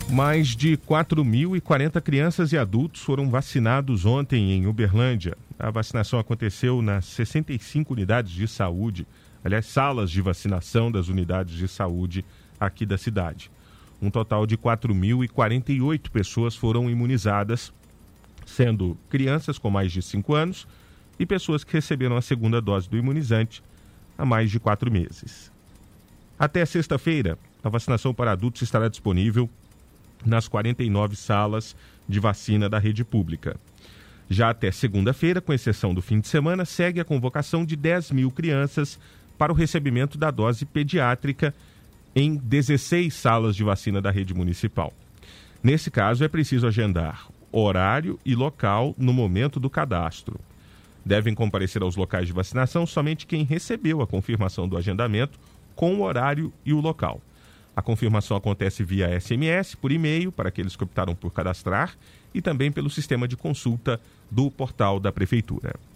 Mais de 4.040 crianças e adultos foram vacinados ontem em Uberlândia. A vacinação aconteceu nas 65 unidades de saúde, aliás, salas de vacinação das unidades de saúde aqui da cidade. Um total de 4.048 pessoas foram imunizadas, sendo crianças com mais de 5 anos e pessoas que receberam a segunda dose do imunizante há mais de 4 meses. Até sexta-feira, a vacinação para adultos estará disponível nas 49 salas de vacina da rede pública. Já até segunda-feira, com exceção do fim de semana, segue a convocação de 10.000 crianças para o recebimento da dose pediátrica em 16 salas de vacina da rede municipal. Nesse caso, é preciso agendar horário e local no momento do cadastro. Devem comparecer aos locais de vacinação somente quem recebeu a confirmação do agendamento com o horário e o local. A confirmação acontece via SMS, por e-mail, para aqueles que optaram por cadastrar, e também pelo sistema de consulta do portal da Prefeitura.